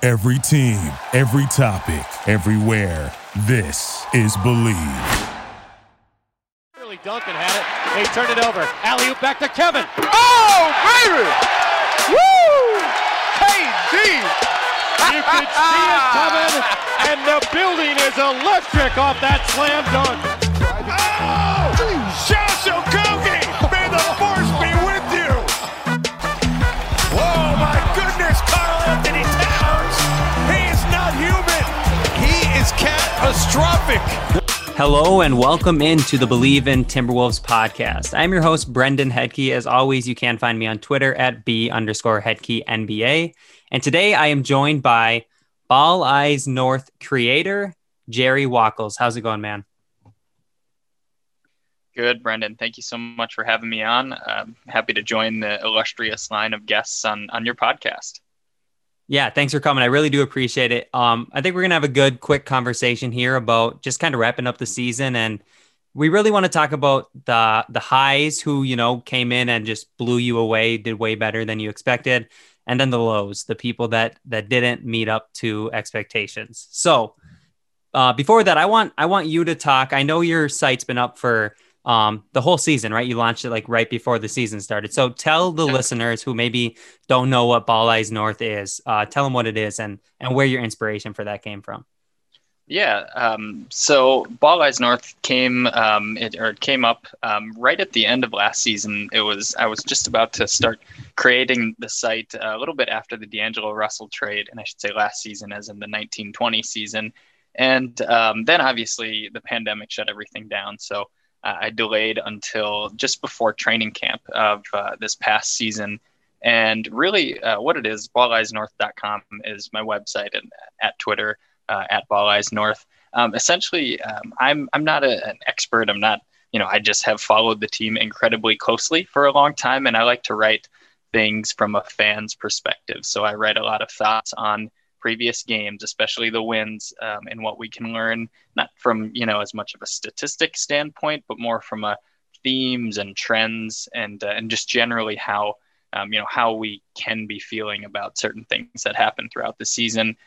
Every team, every topic, everywhere. This is Believe. Duncan had it. They turned it over. Alley-oop back to Kevin. Oh, baby! Woo! KD! You can see it coming, and the building is electric off that slam dunk. Oh! Josh Okogie! May the force be with you! Oh, my goodness, Karl Anthony Towns! He is not human! He is catastrophic! Hello and welcome into the Believe in Timberwolves podcast. I'm your host, Brendan Hedke. As always, you can find me on Twitter at B_HedkeNBA. And today I am joined by Ball Eyes North creator, Jerry Wackles. How's it going, man? Good, Brendan. Thank you so much for having me on. I'm happy to join the illustrious line of guests on your podcast. Yeah, thanks for coming. I really do appreciate it. I think we're going to have a good, quick conversation here about just kind of wrapping up the season. And we really want to talk about the highs who, came in and just blew you away, did way better than you expected. And then the lows, the people that didn't meet up to expectations. So before that, I want you to talk. I know your site's been up for the whole season, right? You launched it right before the season started. So tell the listeners who maybe don't know what Ball Eyes North is, tell them what it is and where your inspiration for that came from. Yeah. So Ball Eyes North came up right at the end of last season. I was just about to start creating the site a little bit after the D'Angelo Russell trade. And I should say last season, as in the 1920 season. And then obviously the pandemic shut everything down. So I delayed until just before training camp of this past season. And really what it is, balleyersnorth.com is my website, and at Twitter, at balleyersnorth. Essentially, I'm not an expert. I'm not, I just have followed the team incredibly closely for a long time. And I like to write things from a fan's perspective. So I write a lot of thoughts on previous games, especially the wins, and what we can learn, not from, as much of a statistic standpoint, but more from a themes and trends and just generally how we can be feeling about certain things that happen throughout the season.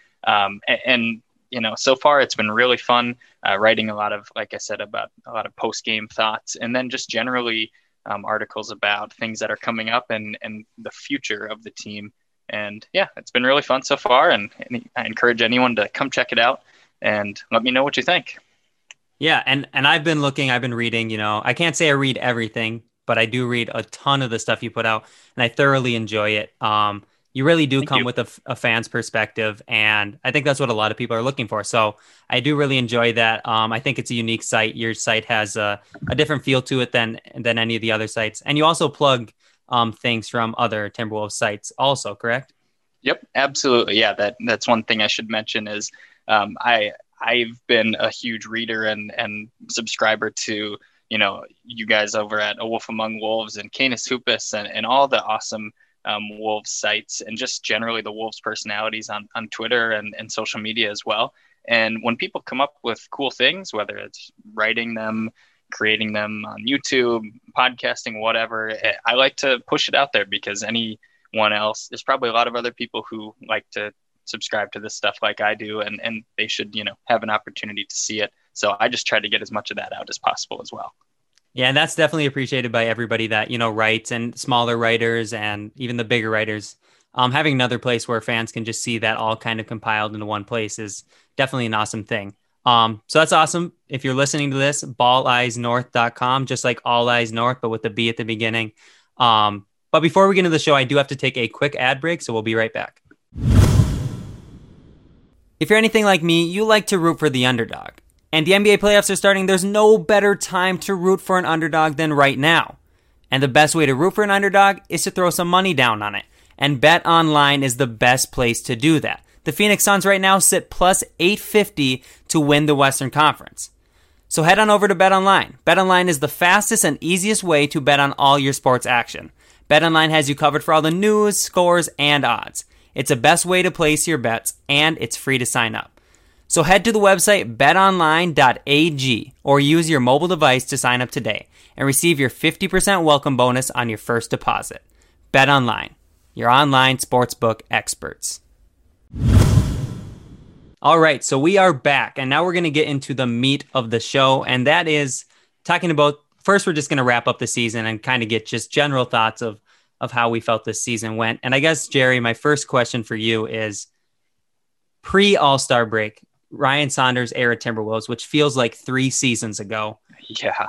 So far it's been really fun writing a lot of, like I said, about a lot of post-game thoughts, and then just generally articles about things that are coming up and the future of the team. And yeah, it's been really fun so far, and I encourage anyone to come check it out and let me know what you think. Yeah, and I've been reading, I can't say I read everything, but I do read a ton of the stuff you put out, and I thoroughly enjoy it. You really do come with a fan's perspective, and I think that's what a lot of people are looking for. So I do really enjoy that. I think it's a unique site. Your site has a different feel to it than any of the other sites, and you also plug things from other Timberwolves sites also, correct? Yep, absolutely. Yeah, that's one thing I should mention is I've been a huge reader and subscriber to, you guys over at A Wolf Among Wolves and Canis Hoopus and all the awesome Wolves sites, and just generally the Wolves personalities on Twitter and social media as well. And when people come up with cool things, whether it's writing them, creating them on YouTube, podcasting, whatever, I like to push it out there, because anyone else, there's probably a lot of other people who like to subscribe to this stuff like I do, and they should, have an opportunity to see it. So I just try to get as much of that out as possible as well. Yeah, and that's definitely appreciated by everybody that, writes, and smaller writers and even the bigger writers. Having another place where fans can just see that all kind of compiled into one place is definitely an awesome thing. So that's awesome. If you're listening to this, balleyersnorth.com, just like All Eyes North, but with the B at the beginning. But before we get into the show, I do have to take a quick ad break, so we'll be right back. If you're anything like me, you like to root for the underdog. And the NBA playoffs are starting. There's no better time to root for an underdog than right now. And the best way to root for an underdog is to throw some money down on it. And BetOnline is the best place to do that. The Phoenix Suns right now sit plus 850 to win the Western Conference. So head on over to BetOnline. BetOnline is the fastest and easiest way to bet on all your sports action. BetOnline has you covered for all the news, scores, and odds. It's the best way to place your bets, and it's free to sign up. So head to the website betonline.ag or use your mobile device to sign up today and receive your 50% welcome bonus on your first deposit. BetOnline, your online sportsbook experts. All right, so we are back, and now we're going to get into the meat of the show, and that is talking about, first we're just going to wrap up the season and kind of get just general thoughts of how we felt this season went. And I guess, Jerry, my first question for you is, pre-All-Star break, Ryan Saunders era Timberwolves, which feels like 3 seasons ago. Yeah.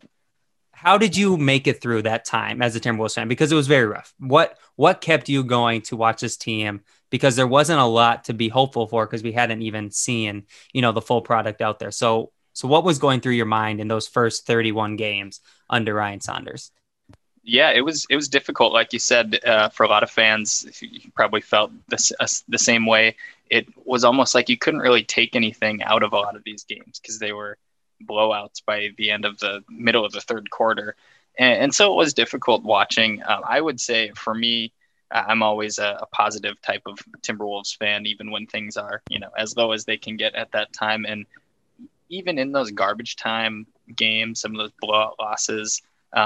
How did you make it through that time as a Timberwolves fan? Because it was very rough. What kept you going to watch this team? Because there wasn't a lot to be hopeful for, because we hadn't even seen, the full product out there. So what was going through your mind in those first 31 games under Ryan Saunders? Yeah, it was difficult, like you said, for a lot of fans. You probably felt the same way. It was almost like you couldn't really take anything out of a lot of these games because they were blowouts by the end of the middle of the third quarter. And so it was difficult watching. I would say for me, I'm always a positive type of Timberwolves fan, even when things are, as low as they can get at that time. And even in those garbage time games, some of those blowout losses,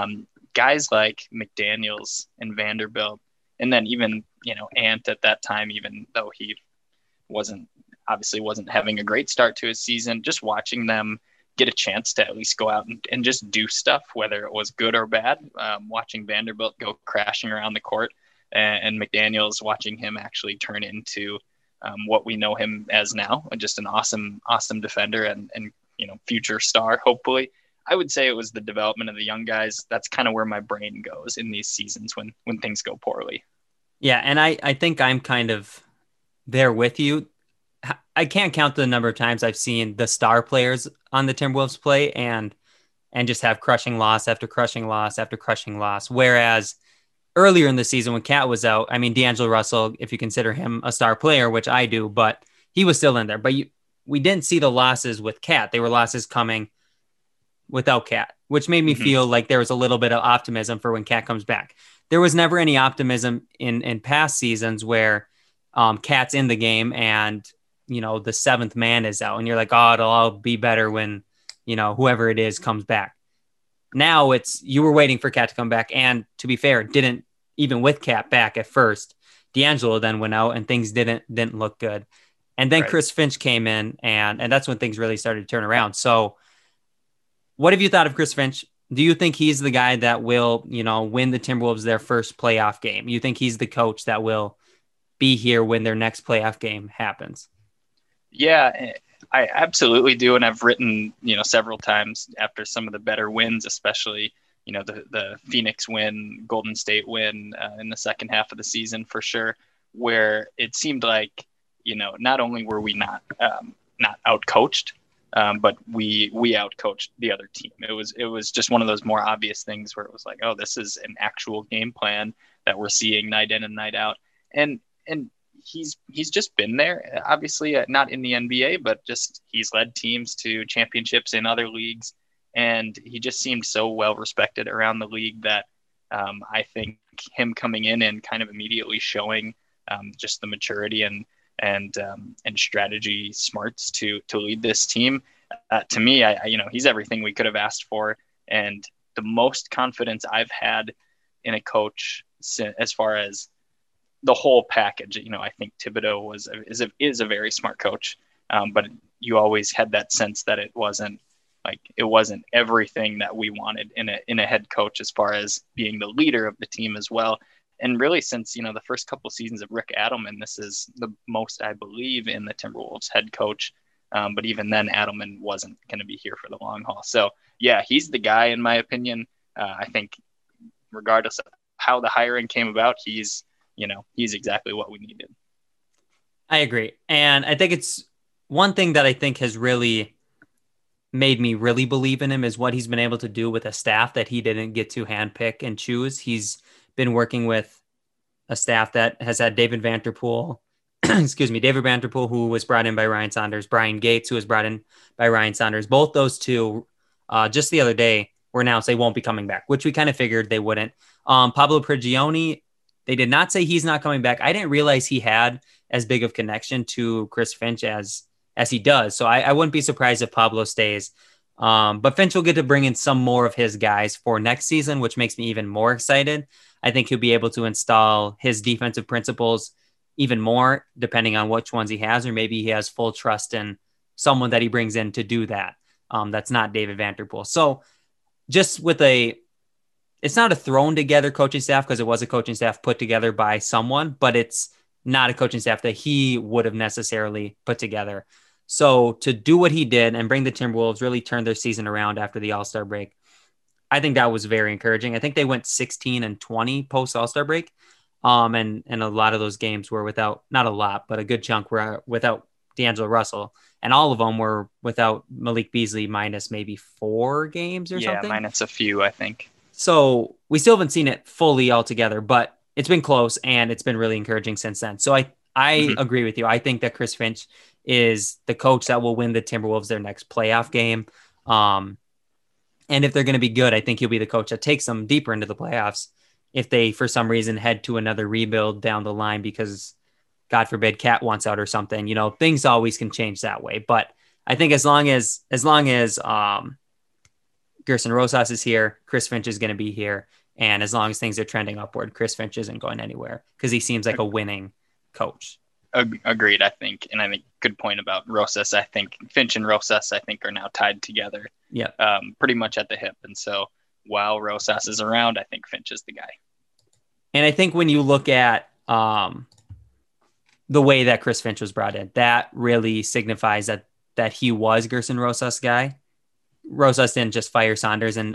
guys like McDaniels and Vanderbilt, and then even, Ant at that time, even though he wasn't having a great start to his season, just watching them get a chance to at least go out and just do stuff, whether it was good or bad. Watching Vanderbilt go crashing around the court, and McDaniels, watching him actually turn into what we know him as now, just an awesome defender and future star, hopefully. I would say it was the development of the young guys. That's kind of where my brain goes in these seasons when things go poorly. Yeah, and I think I'm kind of there with you. I can't count the number of times I've seen the star players on the Timberwolves play and just have crushing loss after crushing loss after crushing loss. Whereas earlier in the season when Cat was out, I mean, D'Angelo Russell, if you consider him a star player, which I do, but he was still in there. But we didn't see the losses with Cat. They were losses coming without Cat, which made me feel like there was a little bit of optimism for when Cat comes back. There was never any optimism in past seasons where Cat's in the game and, the 7th man is out and you're like, oh, it'll all be better when, whoever it is comes back. Now you were waiting for Cat to come back. And to be fair, didn't even with Cat back at first, D'Angelo then went out and things didn't look good. And then Chris Finch came in and that's when things really started to turn around. So what have you thought of Chris Finch? Do you think he's the guy that will, win the Timberwolves their first playoff game? You think he's the coach that will be here when their next playoff game happens? Yeah, I absolutely do. And I've written, several times after some of the better wins, especially, the Phoenix win, Golden State win in the second half of the season for sure, where it seemed like, not only were we not out-coached, but we outcoached the other team. It was just one of those more obvious things where it was like, oh, this is an actual game plan that we're seeing night in and night out. And he's just been there, obviously not in the NBA, but just he's led teams to championships in other leagues. And he just seemed so well respected around the league that I think him coming in and kind of immediately showing just the maturity and strategy smarts to lead this team. To me, he's everything we could have asked for, and the most confidence I've had in a coach as far as the whole package. I think Thibodeau is a very smart coach, but you always had that sense that it wasn't everything that we wanted in a head coach as far as being the leader of the team as well. And really, since, the first couple seasons of Rick Adelman, this is the most I believe in the Timberwolves head coach. But even then, Adelman wasn't going to be here for the long haul. So, yeah, he's the guy, in my opinion. I think regardless of how the hiring came about, he's exactly what we needed. I agree. And I think it's one thing that I think has really made me really believe in him is what he's been able to do with a staff that he didn't get to handpick and choose. He's been working with a staff that has had David Vanterpool, who was brought in by Ryan Saunders, Brian Gates, who was brought in by Ryan Saunders. Both those two, just the other day, were announced they won't be coming back, which we kind of figured they wouldn't. Pablo Prigioni, they did not say he's not coming back. I didn't realize he had as big of connection to Chris Finch as he does. So I wouldn't be surprised if Pablo stays. But Finch will get to bring in some more of his guys for next season, which makes me even more excited. I think he'll be able to install his defensive principles, even more, depending on which ones he has, or maybe he has full trust in someone that he brings in to do that. That's not David Vanterpool. So just it's not a thrown together coaching staff, because it was a coaching staff put together by someone, but it's not a coaching staff that he would have necessarily put together. So to do what he did and bring the Timberwolves, really turn their season around after the All-Star break, I think that was very encouraging. I think they went 16-20 post All-Star break. And a lot of those games were without, not a lot, but a good chunk were without D'Angelo Russell. And all of them were without Malik Beasley minus maybe 4 games or something. Yeah, minus a few, I think. So we still haven't seen it fully all together, but it's been close and it's been really encouraging since then. So I agree with you. I think that Chris Finch is the coach that will win the Timberwolves their next playoff game. And if they're going to be good, I think he'll be the coach that takes them deeper into the playoffs. If they, for some reason, head to another rebuild down the line because, God forbid, Cat wants out or something, things always can change that way. But I think as long as Gerson Rosas is here, Chris Finch is going to be here. And as long as things are trending upward, Chris Finch isn't going anywhere because he seems like a winning coach. Agreed, I think. And I think good point about Rosas. I think Finch and Rosas, are now tied together. Yeah. Pretty much at the hip. And so while Rosas is around, I think Finch is the guy. And I think when you look at the way that Chris Finch was brought in, that really signifies that he was Gerson Rosas' guy. Rosas didn't just fire Saunders and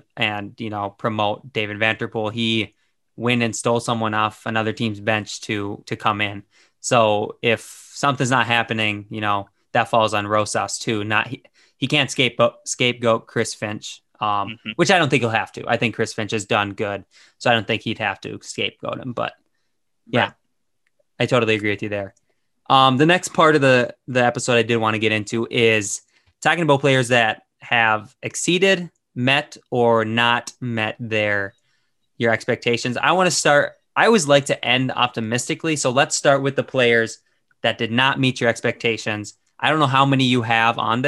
promote David Vanterpool. He went and stole someone off another team's bench to come in. So if something's not happening, that falls on Rosas too. He can't scapegoat Chris Finch, which I don't think he'll have to. I think Chris Finch has done good, so I don't think he'd have to scapegoat him. But yeah, right. I totally agree with you there. The next part of the episode I did want to get into is talking about players that have exceeded, met, or not met your expectations. I want to start. I always like to end optimistically. So let's start with the players that did not meet your expectations. I don't know how many you have on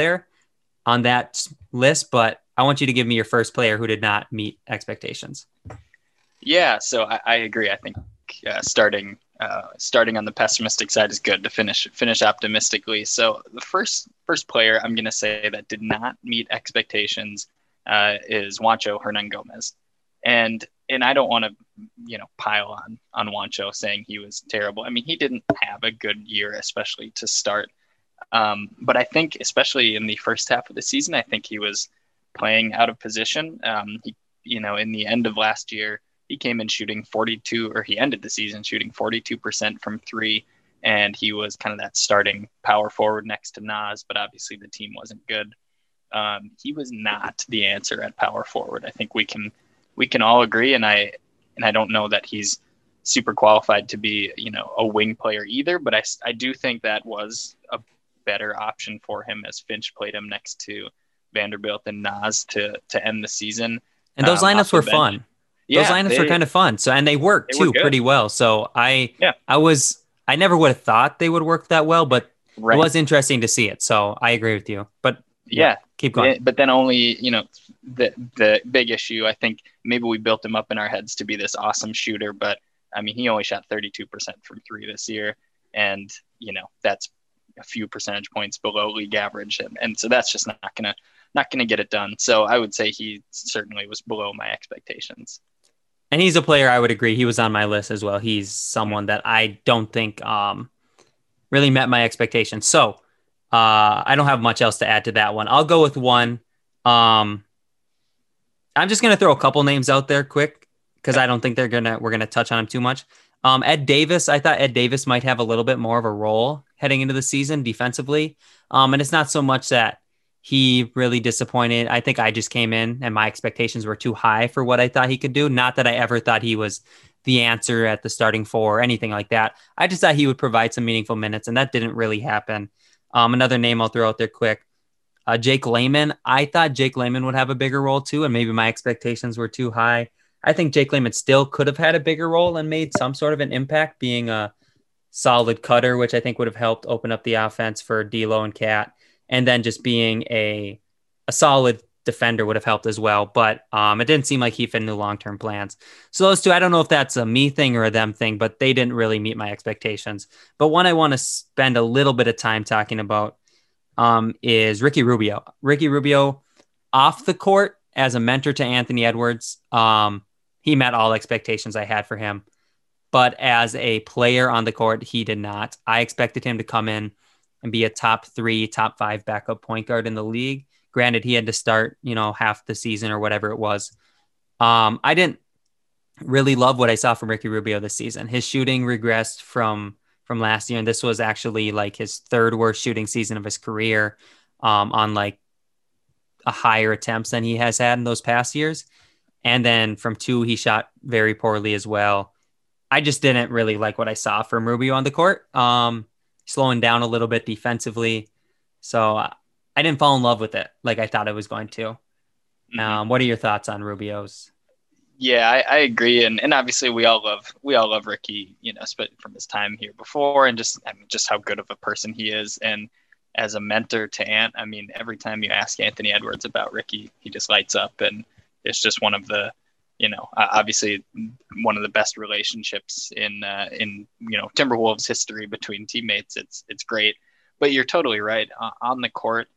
that list, but I want you to give me your first player who did not meet expectations. Yeah, so I agree. I think starting on the pessimistic side is good to finish optimistically. So the first player I'm going to say that did not meet expectations is Juancho Hernangomez. And I don't want to, pile on Juancho saying he was terrible. I mean, he didn't have a good year, especially to start. But I think, especially in the first half of the season, I think he was playing out of position. In the end of last year, he came in shooting 42, or he ended the season shooting 42% from 3. And he was kind of that starting power forward next to Nas, but obviously the team wasn't good. He was not the answer at power forward. I think we can all agree. And I don't know that he's super qualified to be, a wing player either, but I do think that was a better option for him as Finch played him next to Vanderbilt and Nas to end the season. And those lineups were fun. Those lineups were kind of fun. So, and they worked too pretty well. So I never would have thought they would work that well, but it was interesting to see it. So I agree with you, but keep going. But then only, the big issue, I think maybe we built him up in our heads to be this awesome shooter, but I mean, he only shot 32% from 3 this year. And, that's a few percentage points below league average. And so that's just not going to get it done. So I would say he certainly was below my expectations. And he's a player I would agree. He was on my list as well. He's someone that I don't think really met my expectations. So I don't have much else to add to that one. I'll go with one. I'm just going to throw a couple names out there quick because I don't think we're going to touch on him too much. Ed Davis, I thought Ed Davis might have a little bit more of a role heading into the season defensively. And it's not so much that he really disappointed. I think I just came in and my expectations were too high for what I thought he could do. Not that I ever thought he was the answer at the starting 4 or anything like that. I just thought he would provide some meaningful minutes, and that didn't really happen. Another name I'll throw out there quick, Jake Layman. I thought Jake Layman would have a bigger role too, and maybe my expectations were too high. I think Jake Layman still could have had a bigger role and made some sort of an impact, being a solid cutter, which I think would have helped open up the offense for D'Lo and Cat. And then just being a solid defender would have helped as well, but it didn't seem like he fit into long-term plans. So those two, I don't know if that's a me thing or a them thing, but they didn't really meet my expectations. But one I want to spend a little bit of time talking about is Ricky Rubio. Ricky Rubio off the court as a mentor to Anthony Edwards. He met all expectations I had for him, but as a player on the court, he did not. I expected him to come in and be a top 3, top 5 backup point guard in the league. Granted, he had to start, half the season or whatever it was. I didn't really love what I saw from Ricky Rubio this season. His shooting regressed from last year, and this was actually like his 3rd worst shooting season of his career, on like a higher attempts than he has had in those past years. And then from 2, he shot very poorly as well. I just didn't really like what I saw from Rubio on the court. Slowing down a little bit defensively. So I didn't fall in love with it like I thought I was going to. What are your thoughts on Rubio's? Yeah, I agree, and obviously we all love Ricky, from his time here before, and just how good of a person he is, and as a mentor to Ant. I mean, every time you ask Anthony Edwards about Ricky, he just lights up, and it's just one of the, obviously one of the best relationships in Timberwolves history between teammates. It's great, but you're totally right on the court.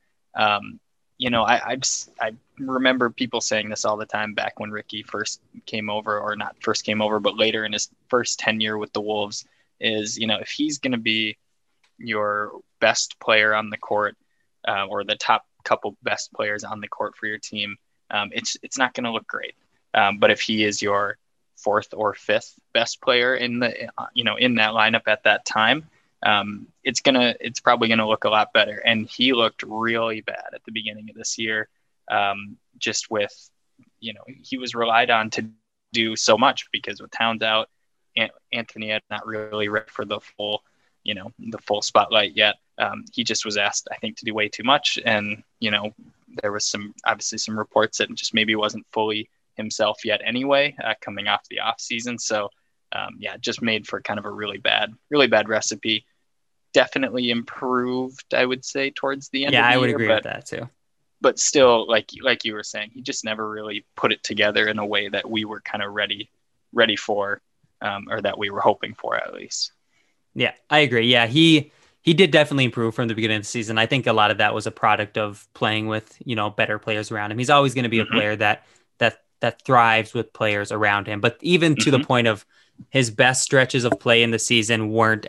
I remember people saying this all the time back when Ricky first came over, or not first came over, but later in his first tenure with the Wolves, is, if he's going to be your best player on the court, or the top couple best players on the court for your team, it's not going to look great. But if he is your 4th or 5th best player in the, in that lineup at that time, it's probably gonna look a lot better. And he looked really bad at the beginning of this year, just with, he was relied on to do so much, because with Towns out, Anthony had not really ready for the full spotlight yet. He just was asked, I think, to do way too much, and there was obviously some reports that just maybe wasn't fully himself yet anyway, coming off the off season. So just made for kind of a really bad recipe. Definitely improved, I would say, towards the end. Yeah, of the I would year, agree with that too. But still, like you were saying, he just never really put it together in a way that we were kind of ready for, or that we were hoping for, at least. Yeah, I agree. Yeah, he did definitely improve from the beginning of the season. I think a lot of that was a product of playing with, better players around him. He's always going to be a player that thrives with players around him. But even to the point of his best stretches of play in the season weren't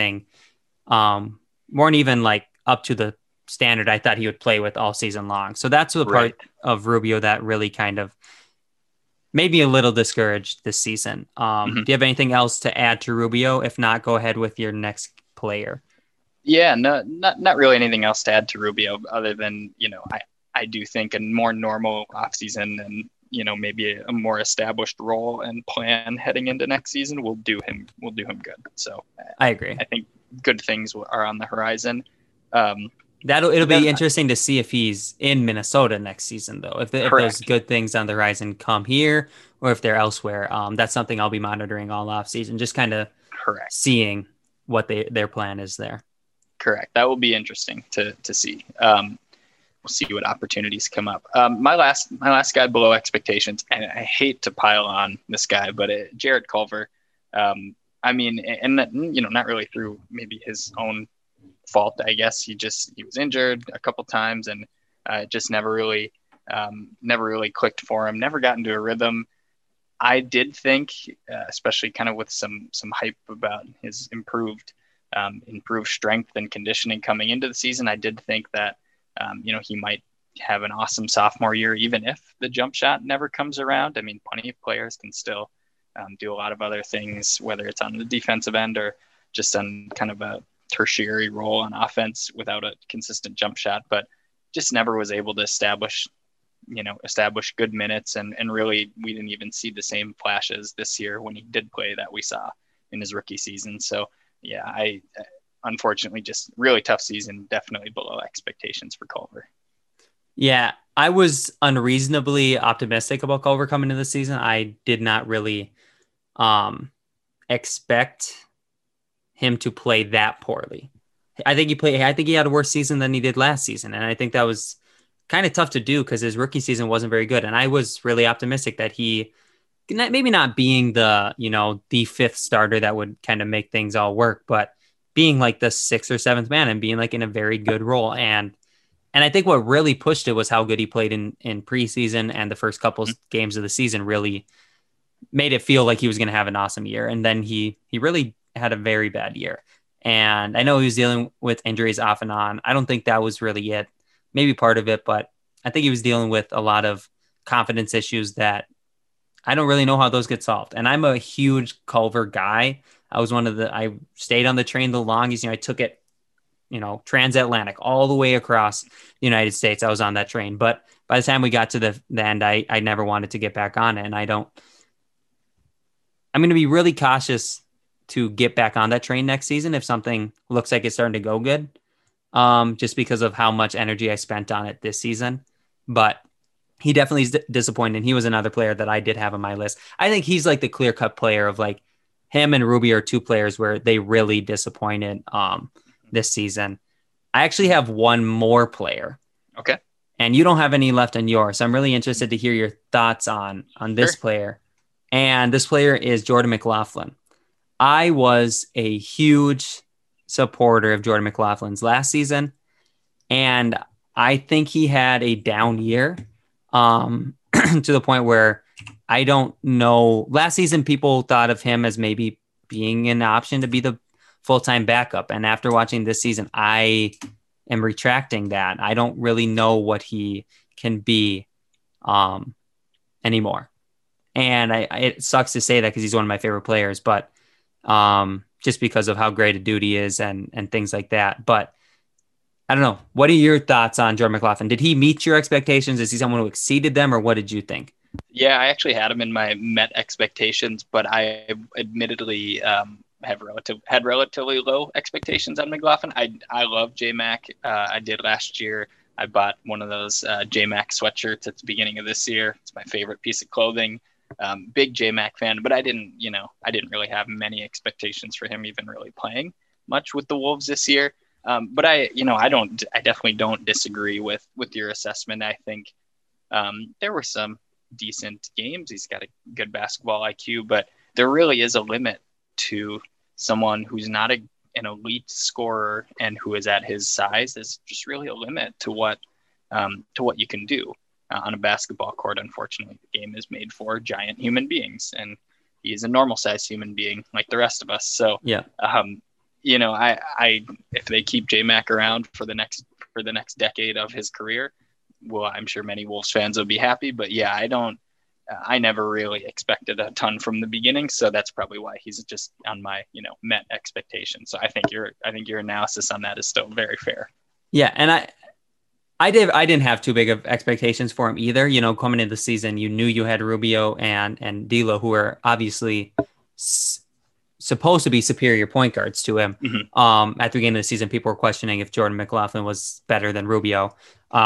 even like up to the standard I thought he would play with all season long. So that's the part of Rubio that really kind of made me a little discouraged this season. Do you have anything else to add to Rubio? If not, go ahead with your next player. Yeah, no, not really anything else to add to Rubio, other than, I do think a more normal offseason and, maybe a more established role and plan heading into next season will do him good. So I agree. I think good things are on the horizon. It'll be interesting to see if he's in Minnesota next season, though. If those good things on the horizon come here, or if they're elsewhere. That's something I'll be monitoring all off season, just kind of seeing what their plan is there. Correct. That will be interesting to see. We'll see what opportunities come up. My last guy below expectations, and I hate to pile on this guy, but Jarrett Culver. I mean, and not really through maybe his own fault, I guess. He was injured a couple times, and just never really clicked for him. Never got into a rhythm. I did think, especially kind of with some hype about his improved strength and conditioning coming into the season, I did think that he might have an awesome sophomore year, even if the jump shot never comes around. I mean, plenty of players can still do a lot of other things, whether it's on the defensive end or just on kind of a tertiary role on offense without a consistent jump shot, but just never was able to establish good minutes. And really, we didn't even see the same flashes this year when he did play that we saw in his rookie season. So yeah, I unfortunately just really tough season, definitely below expectations for Culver. Yeah, I was unreasonably optimistic about Culver coming into the season. I did not really expect him to play that poorly. I think he had a worse season than he did last season. And I think that was kind of tough to do because his rookie season wasn't very good. And I was really optimistic that he, maybe not being the fifth starter that would kind of make things all work, but being like the sixth or seventh man and being like in a very good role. And I think what really pushed it was how good he played in preseason, and the first couple games of the season really made it feel like he was going to have an awesome year. And then he really had a very bad year. And I know he was dealing with injuries off and on. I don't think that was really it. Maybe part of it, but I think he was dealing with a lot of confidence issues that I don't really know how those get solved. And I'm a huge Culver guy. I stayed on the train the longest. I took it, transatlantic all the way across the United States. I was on that train. But by the time we got to the end, I never wanted to get back on it. And I'm going to be really cautious to get back on that train next season if something looks like it's starting to go good, just because of how much energy I spent on it this season. But he definitely is disappointed. He was another player that I did have on my list. I think he's like the clear-cut player of like him and Rubio are two players where they really disappointed this season. I actually have one more player. Okay. And you don't have any left on yours. So I'm really interested to hear your thoughts on this player. And this player is Jordan McLaughlin. I was a huge supporter of Jordan McLaughlin's last season, and I think he had a down year to the point where I don't know. Last season, people thought of him as maybe being an option to be the full-time backup. And after watching this season, I am retracting that. I don't really know what he can be anymore. And it sucks to say that because he's one of my favorite players, but just because of how great a dude he is and things like that. But I don't know. What are your thoughts on Jordan McLaughlin? Did he meet your expectations? Is he someone who exceeded them, or what did you think? Yeah, I actually had him in my Met expectations, but I admittedly had relatively low expectations on McLaughlin. I love J-Mac. I did last year. I bought one of those J-Mac sweatshirts at the beginning of this year. It's my favorite piece of clothing. Big J-Mac fan, but I didn't really have many expectations for him even really playing much with the Wolves this year. But I definitely don't disagree with your assessment. I think there were some decent games. He's got a good basketball IQ, but there really is a limit to someone who's not an elite scorer and who is at his size. There's just really a limit to what you can do on a basketball court. Unfortunately, the game is made for giant human beings, and he's a normal sized human being like the rest of us. So yeah. If they keep J-Mac around for the next decade of his career, well, I'm sure many Wolves fans will be happy. But yeah, I never really expected a ton from the beginning, so that's probably why he's just on my Met expectations. So I think your analysis on that is still very fair. Yeah, and I didn't have too big of expectations for him either. Coming into the season, you knew you had Rubio and D'Lo, who are obviously supposed to be superior point guards to him. Mm-hmm. At the beginning of the season, people were questioning if Jordan McLaughlin was better than Rubio.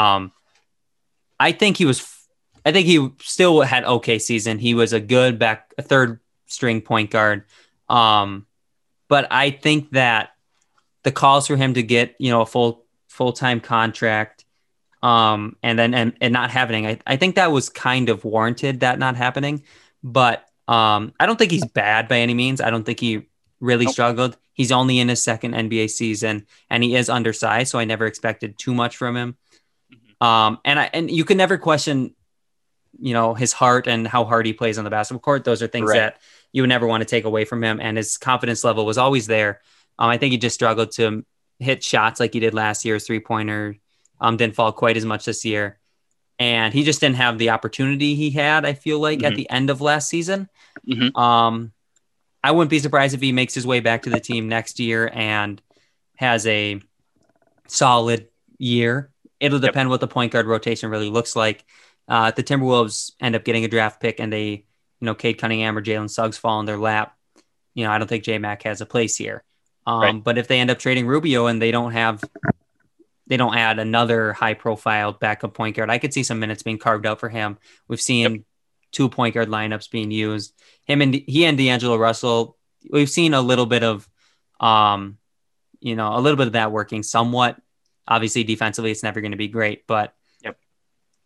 I think he still had okay season. He was a good third string point guard. But I think that the calls for him to get, a full-time contract, and not happening, I think that was kind of warranted, that not happening. But I don't think he's bad by any means. I don't think he really struggled. He's only in his second NBA season, and he is undersized, so I never expected too much from him. And you can never question, his heart and how hard he plays on the basketball court. Those are things that you would never want to take away from him. And his confidence level was always there. I think he just struggled to hit shots like he did last year. His 3-pointer didn't fall quite as much this year. And he just didn't have the opportunity he had, I feel like, at the end of last season. Mm-hmm. I wouldn't be surprised if he makes his way back to the team next year and has a solid year. It'll depend what the point guard rotation really looks like. If the Timberwolves end up getting a draft pick and they, Cade Cunningham or Jalen Suggs fall in their lap, I don't think J-Mac has a place here. But if they end up trading Rubio and they don't add another high profile backup point guard, I could see some minutes being carved out for him. We've seen 2 point guard lineups being used. He and D'Angelo Russell, we've seen a little bit of, a little bit of that working somewhat. Obviously defensively, it's never going to be great, but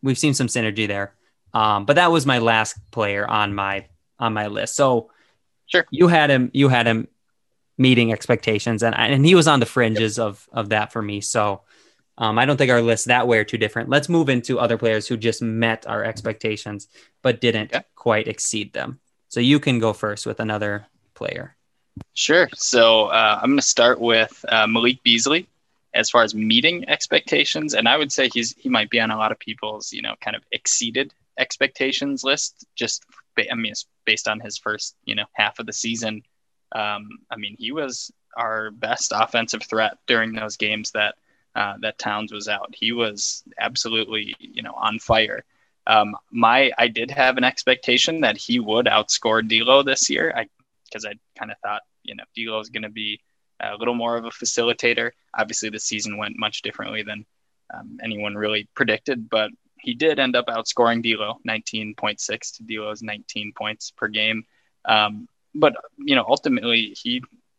we've seen some synergy there. But that was my last player on my list. So Sure. you had him meeting expectations, and he was on the fringes of that for me. So I don't think our lists that way are too different. Let's move into other players who just met our expectations but didn't quite exceed them. So you can go first with another player. Sure. So I'm going to start with Malik Beasley as far as meeting expectations. And I would say he might be on a lot of people's, kind of exceeded expectations list, it's based on his first, half of the season. He was our best offensive threat during those games that Towns was out. He was absolutely, on fire. I did have an expectation that he would outscore D'Lo this year. Because I kind of thought, D'Lo is going to be a little more of a facilitator. Obviously, the season went much differently than anyone really predicted, but he did end up outscoring D'Lo, 19.6 to D'Lo's 19 points per game. But ultimately, he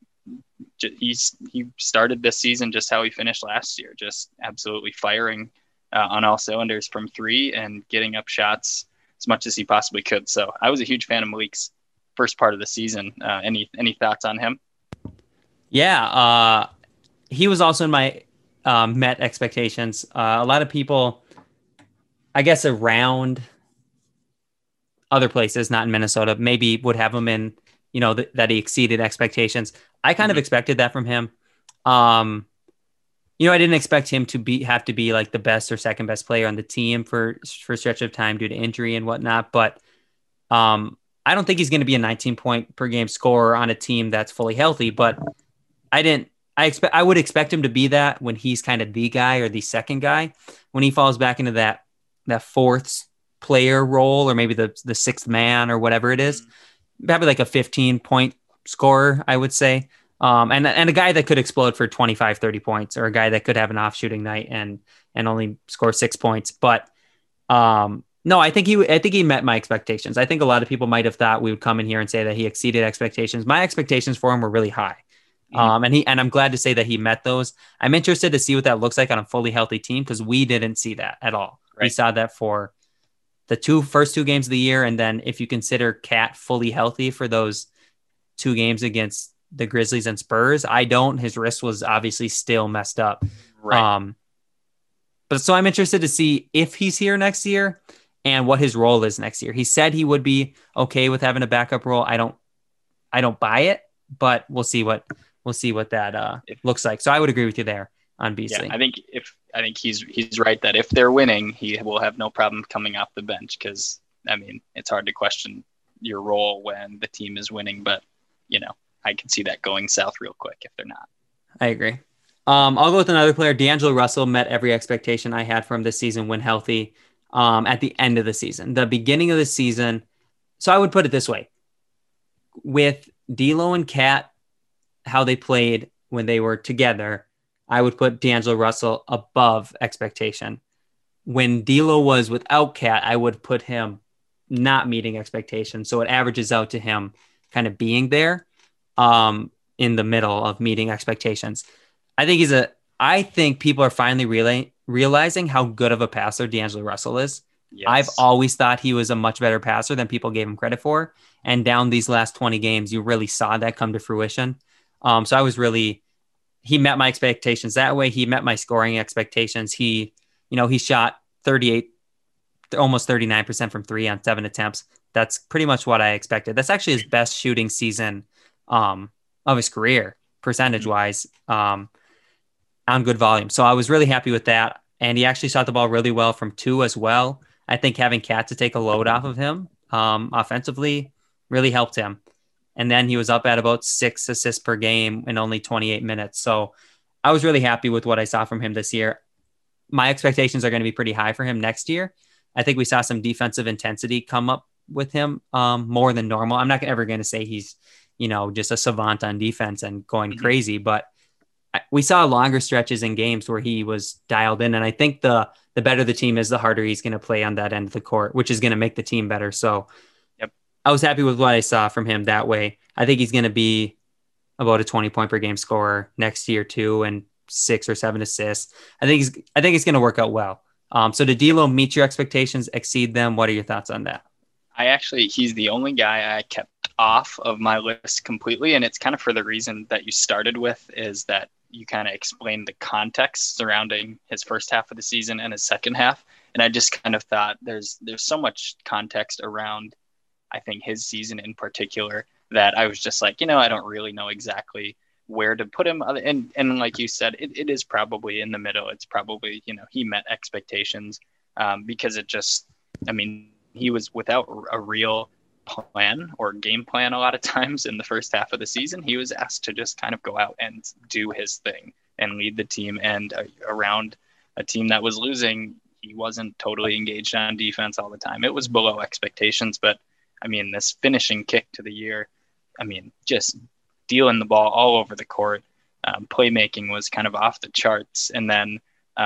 started this season just how he finished last year, just absolutely firing on all cylinders from three and getting up shots as much as he possibly could. So I was a huge fan of Malik's first part of the season. Any thoughts on him? Yeah, he was also in my met expectations. A lot of people, I guess, around other places, not in Minnesota, maybe would have him in, that he exceeded expectations. I kind of expected that from him. I didn't expect him to have to be like the best or second best player on the team for a stretch of time due to injury and whatnot. But I don't think he's going to be a 19 point per game scorer on a team that's fully healthy, but I would expect him to be that when he's kind of the guy or the second guy. When he falls back into that fourth player role, or maybe the sixth man or whatever it is, probably like a 15 point scorer, I would say. And a guy that could explode for 25, 30 points, or a guy that could have an off shooting night and only score 6 points. But no, I think he met my expectations. I think a lot of people might have thought we would come in here and say that he exceeded expectations. My expectations for him were really high. And I'm glad to say that he met those. I'm interested to see what that looks like on a fully healthy team, because we didn't see that at all. Right. We saw that for the first two games of the year. And then if you consider Cat fully healthy for those 2 games against the Grizzlies and Spurs, his wrist was obviously still messed up. Right. But so I'm interested to see if he's here next year and what his role is next year. He said he would be okay with having a backup role. I don't buy it, but we'll see what that looks like. So I would agree with you there on Beasley. Yeah, I think he's right that if they're winning, he will have no problem coming off the bench, because it's hard to question your role when the team is winning, but I can see that going south real quick if they're not. I agree. I'll go with another player. D'Angelo Russell met every expectation I had from this season when healthy. At the end of the season, the beginning of the season. So I would put it this way: with D'Lo and Cat, how they played when they were together, I would put D'Angelo Russell above expectation. When D'Lo was without Cat, I would put him not meeting expectations. So it averages out to him kind of being there in the middle of meeting expectations. I think people are finally realizing how good of a passer D'Angelo Russell is. Yes. I've always thought he was a much better passer than people gave him credit for. And down these last 20 games, you really saw that come to fruition. So he met my expectations that way. He met my scoring expectations. He shot 38, almost 39% from 3 on 7 attempts. That's pretty much what I expected. That's actually his best shooting season of his career, percentage wise, on good volume. So I was really happy with that. And he actually shot the ball really well from 2 as well. I think having Cat to take a load off of him offensively really helped him. And then he was up at about 6 assists per game in only 28 minutes. So I was really happy with what I saw from him this year. My expectations are going to be pretty high for him next year. I think we saw some defensive intensity come up with him more than normal. I'm not ever going to say he's, just a savant on defense and going crazy, but we saw longer stretches in games where he was dialed in. And I think the better the team is, the harder he's going to play on that end of the court, which is going to make the team better. So I was happy with what I saw from him that way. I think he's going to be about a 20 point per game scorer next year too, and 6 or 7 assists. I think it's going to work out well. So did D'Lo meet your expectations, exceed them? What are your thoughts on that? He's the only guy I kept off of my list completely. And it's kind of for the reason that you started with, is that you kind of explained the context surrounding his first half of the season and his second half. And I just kind of thought there's so much context around, I think, his season in particular, that I was just like, I don't really know exactly where to put him. And like you said, it is probably in the middle. It's probably, he met expectations because he was without a real plan or game plan a lot of times in the first half of the season. He was asked to just kind of go out and do his thing and lead the team. And around a team that was losing, he wasn't totally engaged on defense all the time. It was below expectations, but this finishing kick to the year, just dealing the ball all over the court. Playmaking was kind of off the charts. And then,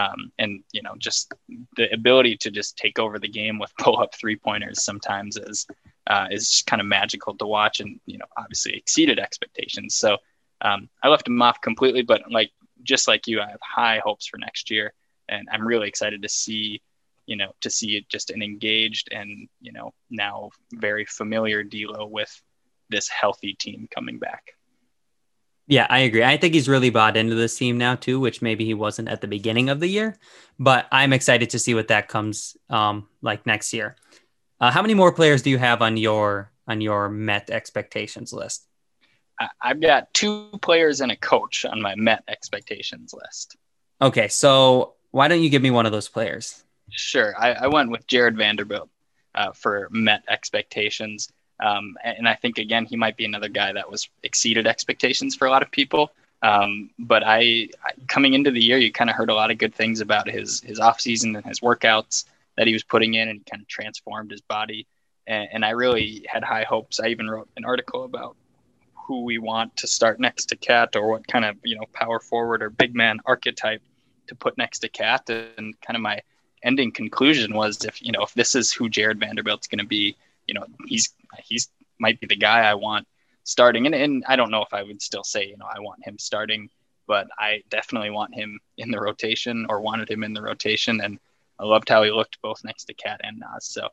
just the ability to just take over the game with pull-up three-pointers sometimes is kind of magical to watch, and, obviously exceeded expectations. So I left him off completely, but just like you, I have high hopes for next year, and I'm really excited to see it just an engaged and, now very familiar D'Lo with this healthy team coming back. Yeah, I agree. I think he's really bought into this team now too, which maybe he wasn't at the beginning of the year, but I'm excited to see what that comes next year. How many more players do you have on your Met expectations list? I've got 2 players and a coach on my Met expectations list. Okay, so why don't you give me one of those players? Sure. I went with Jared Vanderbilt for Met expectations. And I think, again, he might be another guy that was exceeded expectations for a lot of people. But I coming into the year, you kind of heard a lot of good things about his offseason and his workouts that he was putting in, and he kind of transformed his body. And I really had high hopes. I even wrote an article about who we want to start next to Cat, or what kind of, power forward or big man archetype to put next to Cat. And kind of my ending conclusion was, if this is who Jared Vanderbilt's going to be, he's might be the guy I want starting. And I don't know if I would still say, I want him starting, but I definitely want him in the rotation, or wanted him in the rotation. And I loved how he looked both next to Cat and Naz. So,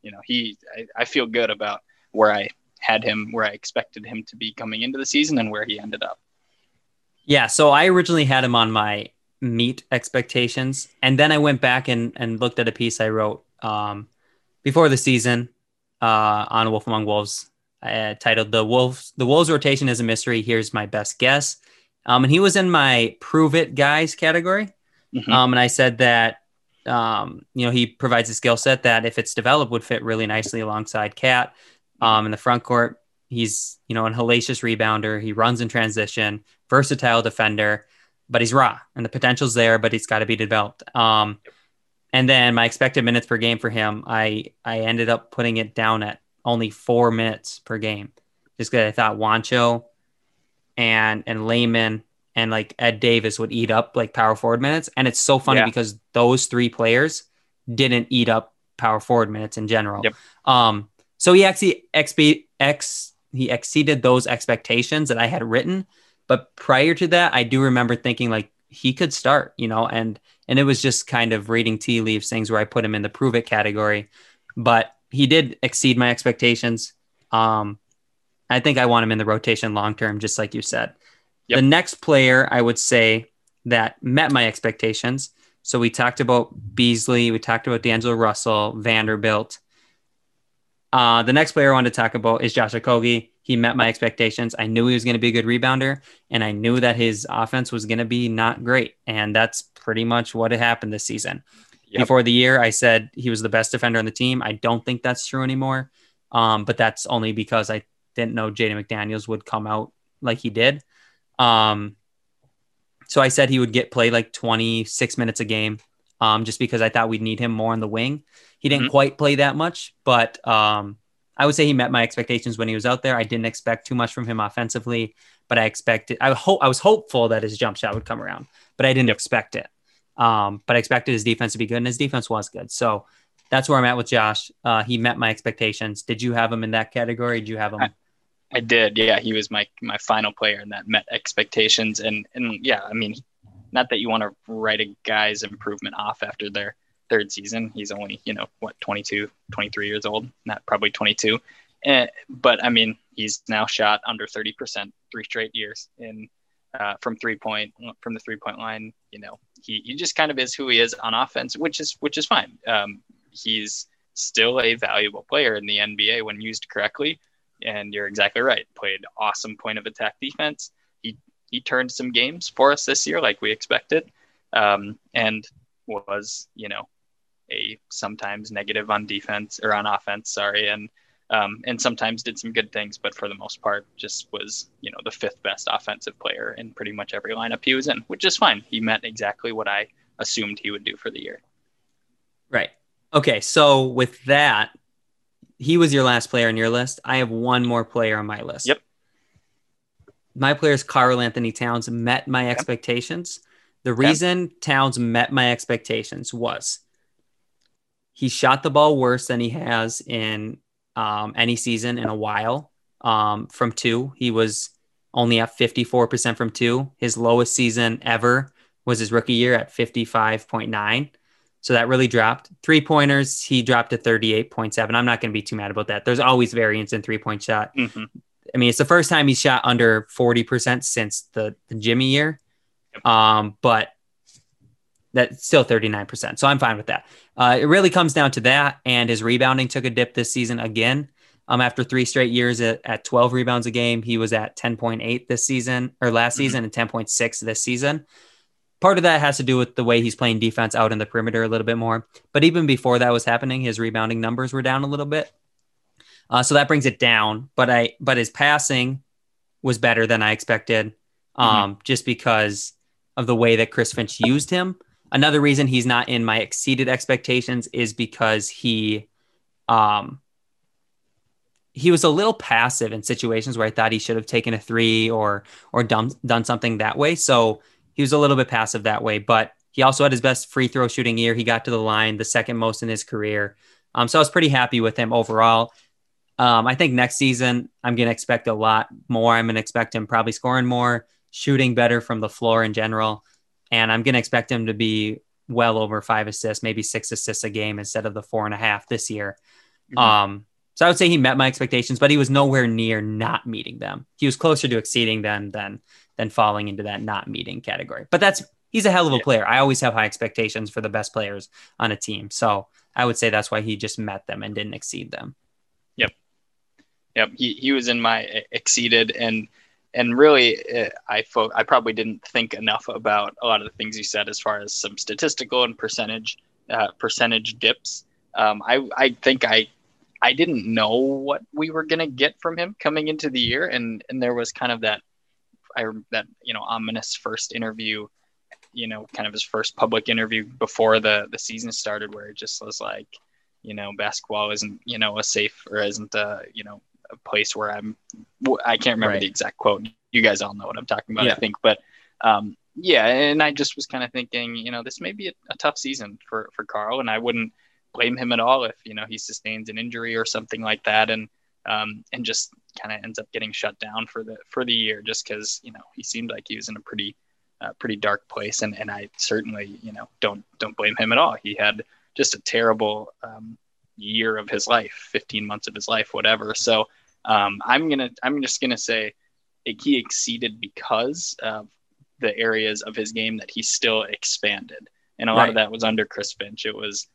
I feel good about where I had him, where I expected him to be coming into the season, and where he ended up. Yeah. So I originally had him on my meet expectations. And then I went back and looked at a piece I wrote before the season on Wolf Among Wolves, titled "The Wolves Rotation is a Mystery. Here's my best guess." And he was in my prove it guys category. Mm-hmm. And I said that, he provides a skill set that, if it's developed, would fit really nicely alongside Cat in the front court. He's, an hellacious rebounder. He runs in transition, versatile defender, but he's raw, and the potential's there, but he's got to be developed. And then my expected minutes per game for him, I ended up putting it down at only 4 minutes per game, just because I thought Juancho and Layman and Ed Davis would eat up power forward minutes. And it's so funny because those 3 players didn't eat up power forward minutes in general. Yep. So he actually he exceeded those expectations that I had written. But prior to that, I do remember thinking he could start, and it was just kind of reading tea leaves things where I put him in the prove it category, but he did exceed my expectations. I think I want him in the rotation long-term, just like you said. Yep. The next player I would say that met my expectations. So we talked about Beasley, we talked about D'Angelo Russell, Vanderbilt. The next player I wanted to talk about is Josh Okogie. He met my expectations. I knew he was going to be a good rebounder, and I knew that his offense was going to be not great. And that's pretty much what had happened this season. Yep. Before the year, I said he was the best defender on the team. I don't think that's true anymore. But that's only because I didn't know Jaden McDaniels would come out like he did. So I said he would get played 26 minutes a game, just because I thought we'd need him more on the wing. He didn't quite play that much, but I would say he met my expectations when he was out there. I didn't expect too much from him offensively, but I was hopeful that his jump shot would come around, but I didn't expect it. But I expected his defense to be good, and his defense was good. So that's where I'm at with Josh. He met my expectations. Did you have him in that category? Did you have him? I did. Yeah. He was my final player in that met expectations. And yeah, not that you want to write a guy's improvement off after their third season. He's only, 22, 23 years old, not probably 22. But I mean, he's now shot under 30% 3 straight years from the 3-point line. He just kind of is who he is on offense, which is fine. He's still a valuable player in the NBA when used correctly. And you're exactly right. Played awesome point of attack defense. He turned some games for us this year, like we expected, and was, a sometimes negative on defense or on offense. Sorry. And sometimes did some good things, but for the most part, just was, the 5th best offensive player in pretty much every lineup he was in, which is fine. He met exactly what I assumed he would do for the year. Right. Okay. So with that, he was your last player on your list. I have one more player on my list. Yep. My player is Karl-Anthony Towns, met my expectations. The reason Towns met my expectations was he shot the ball worse than he has in any season in a while. From 2, he was only at 54% from 2. His lowest season ever was his rookie year at 55.9. So that really dropped. 3-pointers, he dropped to 38.7. I'm not going to be too mad about that. There's always variance in 3-point shot. Mm-hmm. I mean, it's the first time he's shot under 40% since the Jimmy year. But that's still 39%. So I'm fine with that. It really comes down to that. And his rebounding took a dip this season again. After 3 straight years at 12 rebounds a game, he was at 10.8 this season or last season and 10.6 this season. Part of that has to do with the way he's playing defense out in the perimeter a little bit more. But even before that was happening, his rebounding numbers were down a little bit. So that brings it down. But his passing was better than I expected, just because of the way that Chris Finch used him. Another reason he's not in my exceeded expectations is because he was a little passive in situations where I thought he should have taken a 3 or done something that way. So he was a little bit passive that way, but he also had his best free throw shooting year. He got to the line, the second most in his career. So I was pretty happy with him overall. I think next season, I'm going to expect a lot more. I'm going to expect him probably scoring more, shooting better from the floor in general. And I'm going to expect him to be well over 5 assists, maybe 6 assists a game instead of the 4.5 this year. So I would say he met my expectations, but he was nowhere near not meeting them. He was closer to exceeding them than falling into that not meeting category. But he's a hell of a player. I always have high expectations for the best players on a team. So I would say that's why he just met them and didn't exceed them. Yep. He was in my exceeded and really I probably didn't think enough about a lot of the things you said as far as some statistical and percentage dips. I think I didn't know what we were going to get from him coming into the year. And there was kind of that ominous first interview, kind of his first public interview before the season started, where it just was like, basketball isn't, a safe or isn't, a place where I can't remember the exact quote. You guys all know what I'm talking about, I think. But and I just was kind of thinking, this may be a tough season for Karl, and I wouldn't blame him at all if, he sustains an injury or something like that. And just kind of ends up getting shut down for the year, just because, he seemed like he was in a pretty dark place. And I certainly, don't blame him at all. He had just a terrible year of his life, 15 months of his life, whatever. So I'm just gonna say he exceeded because of the areas of his game that he still expanded, and a lot of that was under Chris Finch. It was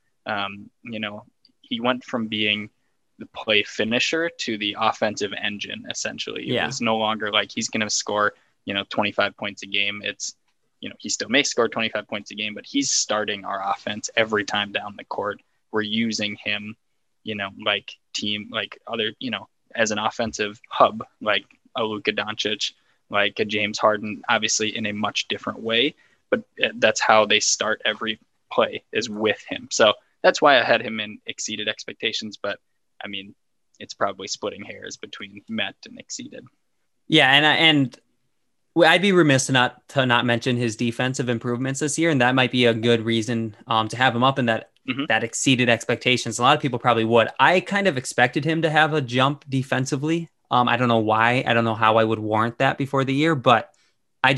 he went from being the play finisher to the offensive engine, essentially. It was no longer like he's going to score 25 points a game. It's he still may score 25 points a game, but he's starting our offense every time down the court. We're using him like other as an offensive hub, like a Luka Doncic, like a James Harden, obviously in a much different way, but that's how they start every play, is with him. So that's why I had him in exceeded expectations, but I mean, it's probably splitting hairs between met and exceeded. Yeah. And I'd be remiss to not mention his defensive improvements this year. And that might be a good reason to have him up in that exceeded expectations. A lot of people probably would. I kind of expected him to have a jump defensively. I don't know why. I don't know how I would warrant that before the year, but I just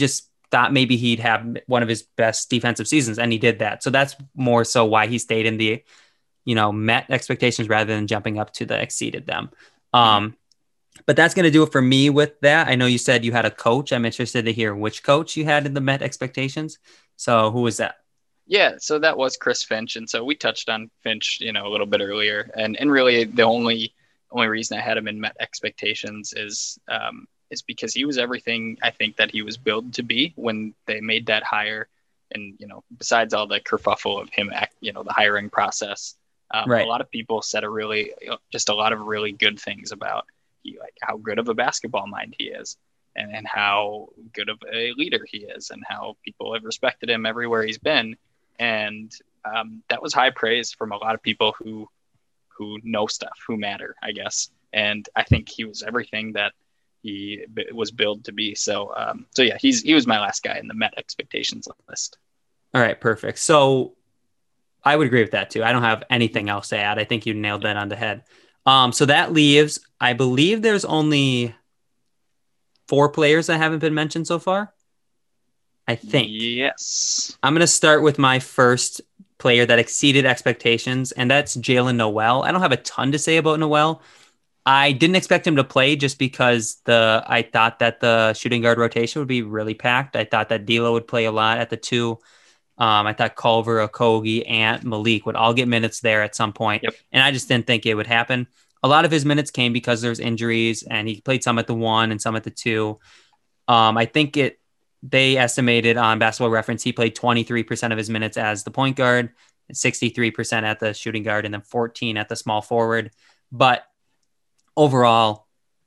thought maybe he'd have one of his best defensive seasons, and he did that. So that's more so why he stayed in the, met expectations rather than jumping up to the exceeded them. But that's going to do it for me with that. I know you said you had a coach. I'm interested to hear which coach you had in the Met expectations. So who was that? Yeah, so that was Chris Finch. And so we touched on Finch, a little bit earlier. And really the only reason I had him in Met expectations is because he was everything I think that he was billed to be when they made that hire. And, besides all the kerfuffle of him, the hiring process, right. A lot of people said just a lot of really good things about how good of a basketball mind he is and how good of a leader he is and how people have respected him everywhere he's been. And that was high praise from a lot of people who know stuff, who matter, I guess. And I think he was everything that he was billed to be. So yeah, he was my last guy in the Met expectations list. All right, perfect. So I would agree with that too. I don't have anything else to add. I think you nailed that on the head. So that leaves, I believe there's only 4 players that haven't been mentioned so far. I think. Yes. I'm going to start with my first player that exceeded expectations, and that's Jalen Noel. I don't have a ton to say about Noel. I didn't expect him to play just because I thought that the shooting guard rotation would be really packed. I thought that D'Lo would play a lot at the 2. I thought Culver, Okogie, and Malik would all get minutes there at some point. Yep. And I just didn't think it would happen. A lot of his minutes came because there's injuries, and he played some at the 1 and some at the 2. I think they estimated on Basketball Reference he played 23% of his minutes as the point guard, 63% at the shooting guard, and then 14% at the small forward. But overall,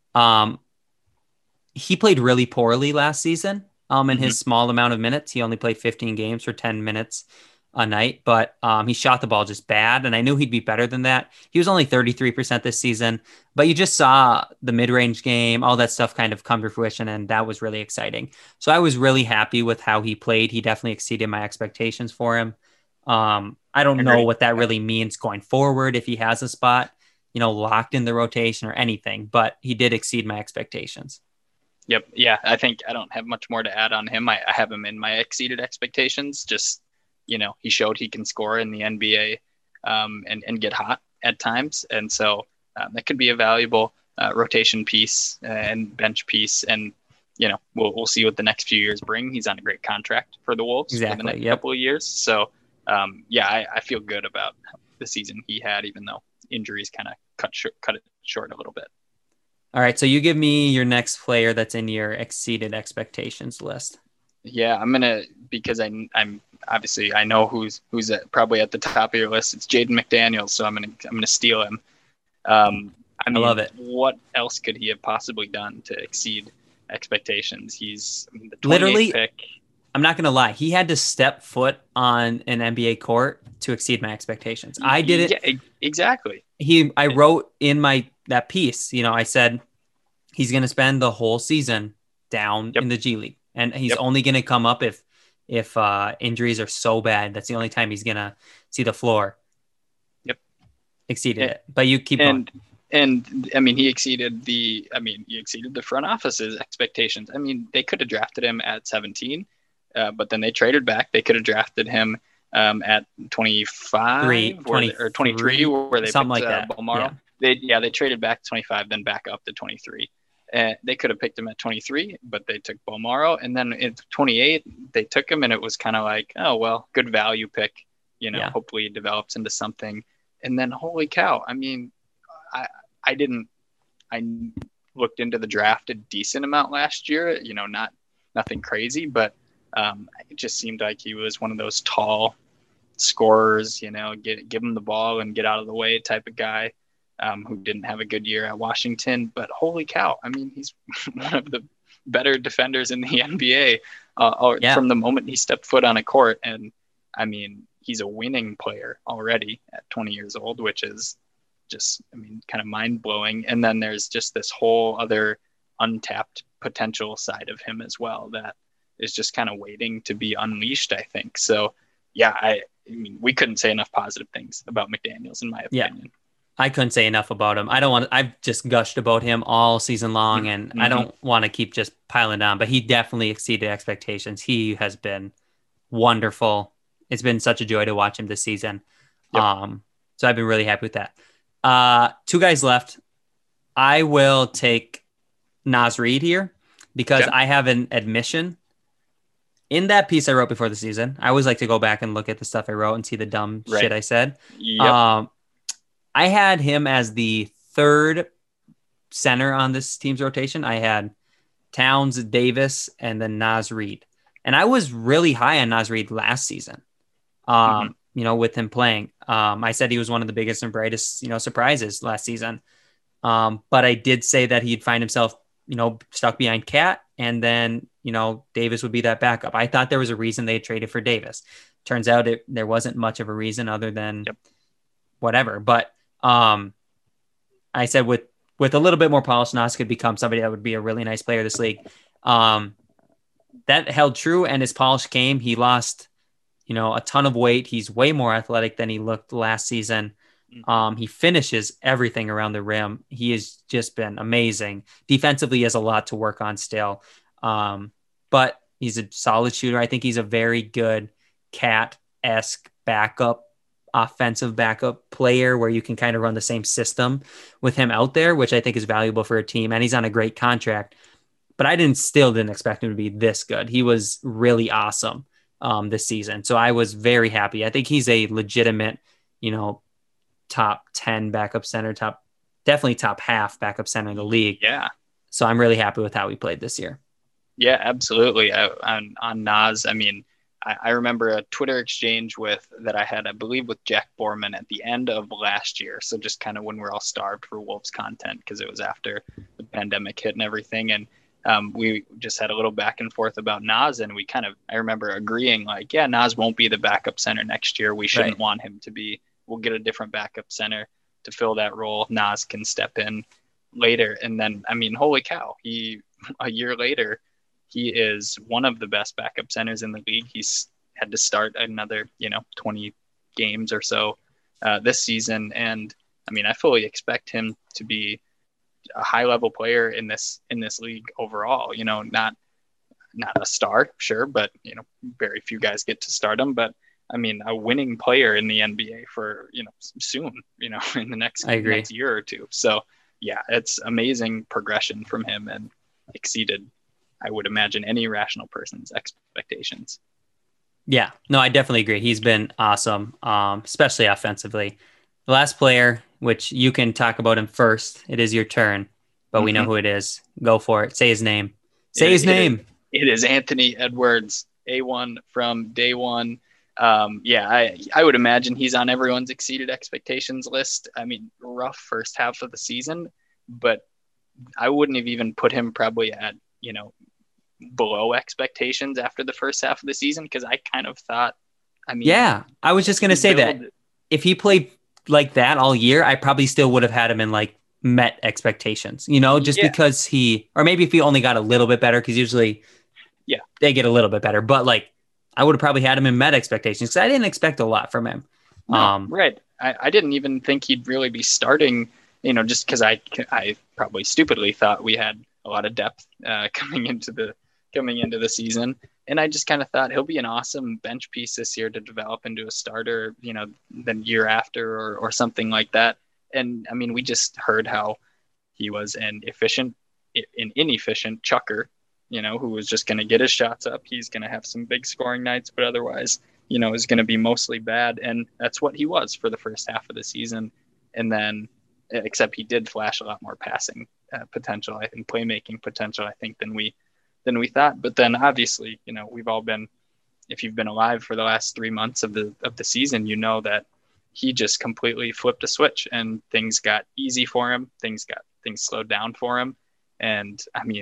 he played really poorly last season. In his small amount of minutes, he only played 15 games for 10 minutes a night, but he shot the ball just bad. And I knew he'd be better than that. He was only 33% this season, but you just saw the mid-range game, all that stuff kind of come to fruition. And that was really exciting. So I was really happy with how he played. He definitely exceeded my expectations for him. I don't know what that really means going forward, if he has a spot, locked in the rotation or anything, but he did exceed my expectations. Yep. Yeah. I think I don't have much more to add on him. I have him in my exceeded expectations. Just, he showed he can score in the NBA and get hot at times. And so that could be a valuable rotation piece and bench piece. And, we'll see what the next few years bring. He's on a great contract for the Wolves for the next couple of years. So, I feel good about the season he had, even though injuries kind of cut it short a little bit. All right, so you give me your next player that's in your exceeded expectations list. Yeah, because I'm obviously I know who's probably at the top of your list. It's Jaden McDaniels, so I'm gonna steal him. I love it. What else could he have possibly done to exceed expectations? He's the 28th literally pick. I'm not gonna lie, he had to step foot on an NBA court to exceed my expectations. I did it. Yeah, exactly. I wrote in that piece, I said he's going to spend the whole season down in the G League, and he's only going to come up if injuries are so bad. That's the only time he's going to see the floor. Yep. Exceeded it. But you keep on. And he exceeded the front office's expectations. They could have drafted him at 17, but then they traded back. They could have drafted him at 25 or 23, where they something picked like that. Bolmaro. Yeah. They traded back to 25, then back up to 23. They could have picked him at 23, but they took Bolmaro. And then at 28, they took him, and it was kind of like, oh, well, good value pick. Hopefully it develops into something. And then, holy cow, I looked into the draft a decent amount last year, nothing crazy, but it just seemed like he was one of those tall scorers, give him the ball and get out of the way type of guy. Who didn't have a good year at Washington, but holy cow. He's one of the better defenders in the NBA from the moment he stepped foot on a court. And he's a winning player already at 20 years old, which is just, kind of mind blowing. And then there's just this whole other untapped potential side of him as well that is just kind of waiting to be unleashed, I think. So yeah, we couldn't say enough positive things about McDaniels in my opinion. I couldn't say enough about him. I've just gushed about him all season long, and I don't want to keep just piling on, but he definitely exceeded expectations. He has been wonderful. It's been such a joy to watch him this season. Yep. So I've been really happy with that. Two guys left. I will take Naz Reid here because I have an admission. In that piece I wrote before the season, I always like to go back and look at the stuff I wrote and see the dumb shit I said. Yep. I had him as the third center on this team's rotation. I had Towns, Davis, and then Naz Reid. And I was really high on Naz Reid last season, with him playing. I said he was one of the biggest and brightest, surprises last season. But I did say that he'd find himself, stuck behind Cat, and then, Davis would be that backup. I thought there was a reason they traded for Davis. Turns out there wasn't much of a reason other than whatever. But I said with a little bit more polish, Nas could become somebody that would be a really nice player this league. That held true, and his polish came. He lost, a ton of weight. He's way more athletic than he looked last season. He finishes everything around the rim. He has just been amazing. Defensively, he has a lot to work on still. But he's a solid shooter. I think he's a very good Cat-esque offensive backup player where you can kind of run the same system with him out there, which I think is valuable for a team. And he's on a great contract, but I still didn't expect him to be this good. He was really awesome this season. So I was very happy. I think he's a legitimate, top 10 backup center, definitely top half backup center in the league. Yeah. So I'm really happy with how he played this year. Yeah, absolutely. On Nas, I remember a Twitter exchange that I had, I believe, with Jack Borman at the end of last year. So just kind of when we're all starved for Wolves content, because it was after the pandemic hit and everything. And we just had a little back and forth about Nas, and I remember agreeing Nas won't be the backup center next year. We shouldn't want him to be. We'll get a different backup center to fill that role. Nas can step in later. And then, holy cow, a year later, he is one of the best backup centers in the league. He's had to start another, 20 games or so this season. And I fully expect him to be a high level player in this league overall, not a star, sure, but, very few guys get to start him. But a winning player in the NBA for, soon, in the next year or two. So yeah, it's amazing progression from him and exceeded, I would imagine, any rational person's expectations. Yeah, no, I definitely agree. He's been awesome, especially offensively. The last player, which you can talk about him first, it is your turn, but we know who it is. Go for it. Say his name. It is Anthony Edwards, A1 from day one. I would imagine he's on everyone's exceeded expectations list. Rough first half of the season, but I wouldn't have even put him probably at, below expectations after the first half of the season, because I kind of thought, I was just going to say that if he played like that all year, I probably still would have had him in met expectations, because or maybe if he only got a little bit better, because usually they get a little bit better, but I would have probably had him in met expectations because I didn't expect a lot from him. No, right. I didn't even think he'd really be starting, just because I probably stupidly thought we had a lot of depth coming into the season. And I just kind of thought he'll be an awesome bench piece this year to develop into a starter, the year after or something like that. And we just heard how he was an inefficient chucker, who was just going to get his shots up. He's going to have some big scoring nights, but otherwise, is going to be mostly bad. And that's what he was for the first half of the season. And then, except he did flash a lot more passing potential, I think, playmaking potential, I think, than we thought. But then obviously, we've all been, if you've been alive for the last 3 months of the season, that he just completely flipped a switch and things got easy for him. Things slowed down for him. And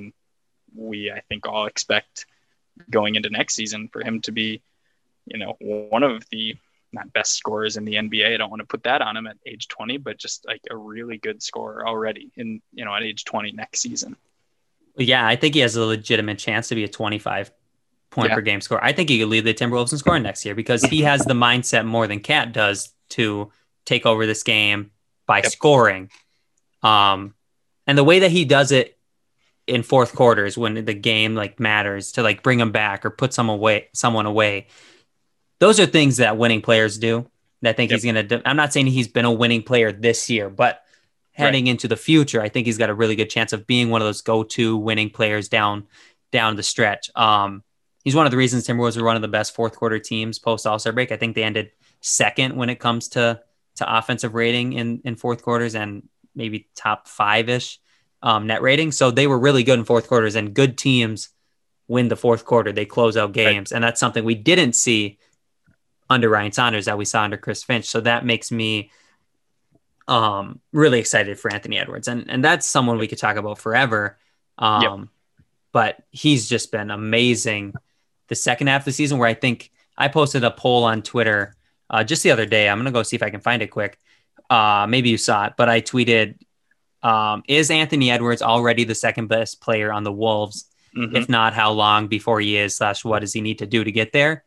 I think all expect going into next season for him to be, one of the not best scorers in the NBA. I don't want to put that on him at age 20, but just a really good scorer already in, at age 20 next season. Yeah, I think he has a legitimate chance to be a 25 point per game scorer. I think he could lead the Timberwolves in scoring next year because he has the mindset more than Cat does to take over this game by scoring. And the way that he does it in fourth quarters when the game like matters to like bring them back or put someone away. Those are things that winning players do. I think he's going to, I'm not saying he's been a winning player this year, but heading into the future, I think he's got a really good chance of being one of those go-to winning players down the stretch. He's one of the reasons Timberwolves are one of the best fourth quarter teams post All-Star break. I think they ended second when it comes to offensive rating in fourth quarters and maybe top 5-ish net rating. So they were really good in fourth quarters, and good teams win the fourth quarter. They close out games. Right. And that's something we didn't see under Ryan Saunders that we saw under Chris Finch. So that makes me really excited for Anthony Edwards. And that's someone we could talk about forever. But he's just been amazing the second half of the season, where I think I posted a poll on Twitter just the other day. I'm going to go see if I can find it quick. Maybe you saw it, but I tweeted, is Anthony Edwards already the second best player on the Wolves? Mm-hmm. If not, how long before he is, / what does he need to do to get there?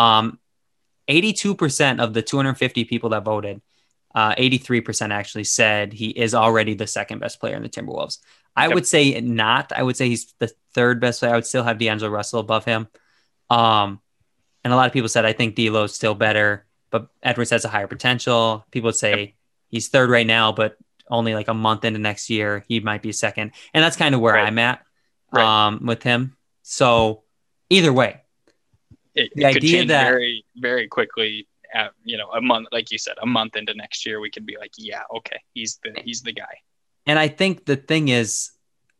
82% of the 250 people that voted, 83% actually said he is already the second best player in the Timberwolves. I would say not. I would say he's the third best player. I would still have D'Angelo Russell above him. And a lot of people said, I think D'Lo's still better, but Edwards has a higher potential. People would say he's third right now, but only like a month into next year, he might be second. And that's kind of where I'm at with him. So either way, the idea could change that very, very quickly. A month, like you said, a month into next year, we could be like, yeah, okay, he's the guy. And I think the thing is,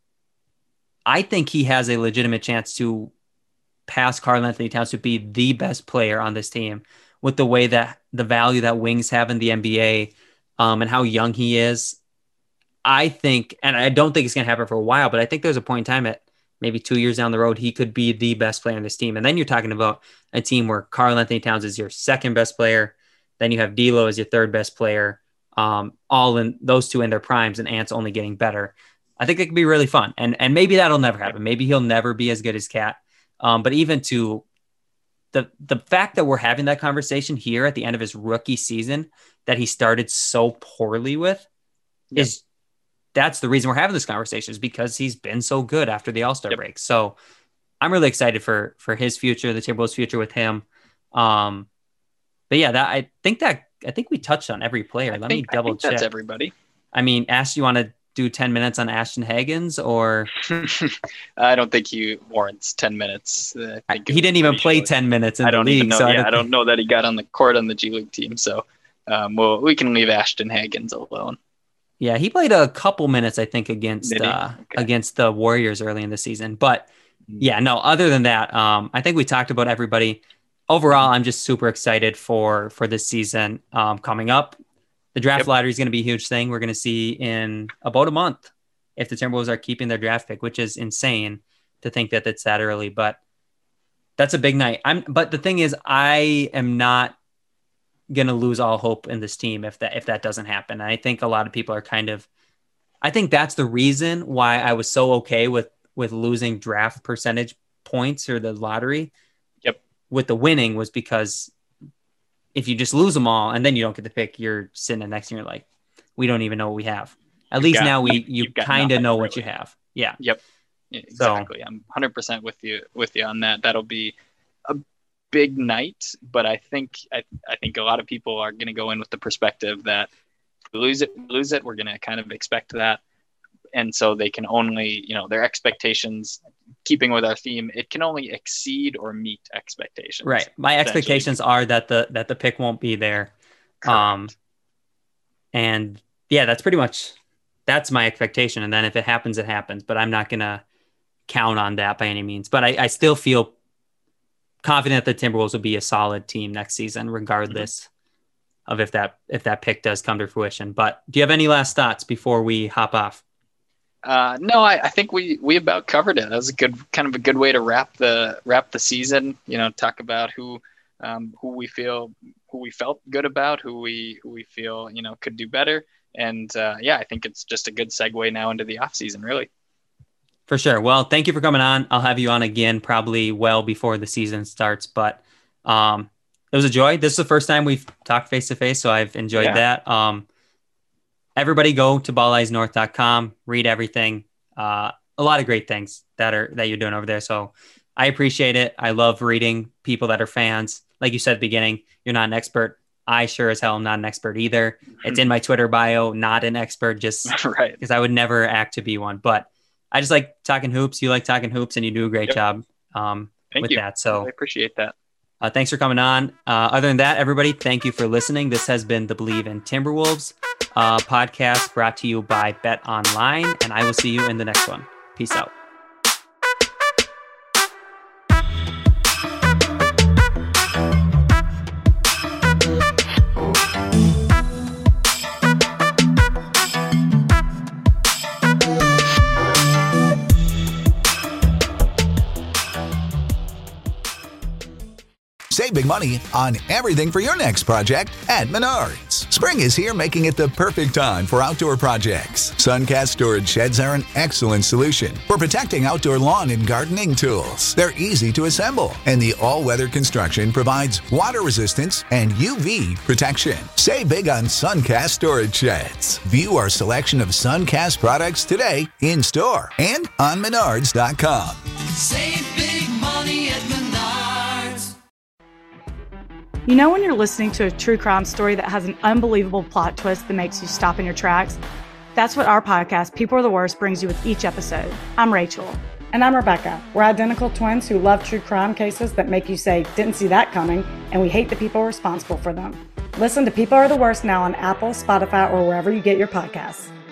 I think he has a legitimate chance to pass Karl-Anthony Towns to be the best player on this team, with the way that the value that wings have in the NBA, and how young he is. I think, and I don't think it's going to happen for a while, but I think there's a point in time at maybe 2 years down the road, he could be the best player on this team. And then you're talking about a team where Karl-Anthony Towns is your second best player. Then you have D'Lo as your third best player, all in those two in their primes, and Ant's only getting better. I think it could be really fun. And maybe that'll never happen. Maybe he'll never be as good as Cat. But even to the fact that we're having that conversation here at the end of his rookie season that he started so poorly with that's the reason we're having this conversation, is because he's been so good after the All-Star break. So I'm really excited for his future, the Timberwolves' future with him. But yeah, I think we touched on every player. Let me double check. That's everybody. I mean, Ash, you want to do 10 minutes on Ashton Hagens, or? I don't think he warrants 10 minutes. He didn't even play 10 minutes in the league. I don't know that he got on the court on the G League team. So we can leave Ashton Hagens alone. Yeah, he played a couple minutes, I think, against the Warriors early in the season. But yeah, no, other than that, I think we talked about everybody. Overall, I'm just super excited for this season coming up. The draft lottery is going to be a huge thing. We're going to see in about a month if the Timberwolves are keeping their draft pick, which is insane to think that it's that early. But that's a big night. But the thing is, I am not going to lose all hope in this team if that doesn't happen. And I think a lot of people are I think that's the reason why I was so okay with losing draft percentage points or the lottery with the winning, was because if you just lose them all and then you don't get the pick, you're sitting there next year, you're like, we don't even know what we have. At least now you kind of know what you have. Yeah. Yep. Exactly. So, I'm 100% with you on that. That'll be a big night, but I think a lot of people are going to go in with the perspective that if we lose it, we're going to kind of expect that. And so they can only, their expectations, keeping with our theme, it can only exceed or meet expectations. Right. My expectations are that the pick won't be there. Correct. And yeah, that's my expectation. And then if it happens, it happens, but I'm not going to count on that by any means. But I still feel confident that the Timberwolves will be a solid team next season, regardless of if that pick does come to fruition. But do you have any last thoughts before we hop off? No, I think we about covered it. That was a good way to wrap the season. Talk about who we felt good about, who we feel could do better, and I think it's just a good segue now into the off season, really. For sure. Well, thank you for coming on. I'll have you on again probably well before the season starts, but it was a joy. This is the first time we've talked face to face, so I've enjoyed that. everybody go to balleyenorth.com, read everything. A lot of great things that you're doing over there. So I appreciate it. I love reading people that are fans. Like you said at the beginning, you're not an expert. I sure as hell am not an expert either. It's in my Twitter bio, not an expert, just right, because I would never act to be one. But I just like talking hoops. You like talking hoops, and you do a great job with that. So I appreciate that. Thanks for coming on. Other than that, everybody, thank you for listening. This has been the Believe in Timberwolves podcast brought to you by Bet Online, and I will see you in the next one. Peace out. Save big money on everything for your next project at Menards. Spring is here, making it the perfect time for outdoor projects. Suncast storage sheds are an excellent solution for protecting outdoor lawn and gardening tools. They're easy to assemble, and the all-weather construction provides water resistance and UV protection. Save big on Suncast storage sheds. View our selection of Suncast products today in store and on Menards.com. Save big money at Menards. You know when you're listening to a true crime story that has an unbelievable plot twist that makes you stop in your tracks? That's what our podcast, People Are the Worst, brings you with each episode. I'm Rachel. And I'm Rebecca. We're identical twins who love true crime cases that make you say, didn't see that coming, and we hate the people responsible for them. Listen to People Are the Worst now on Apple, Spotify, or wherever you get your podcasts.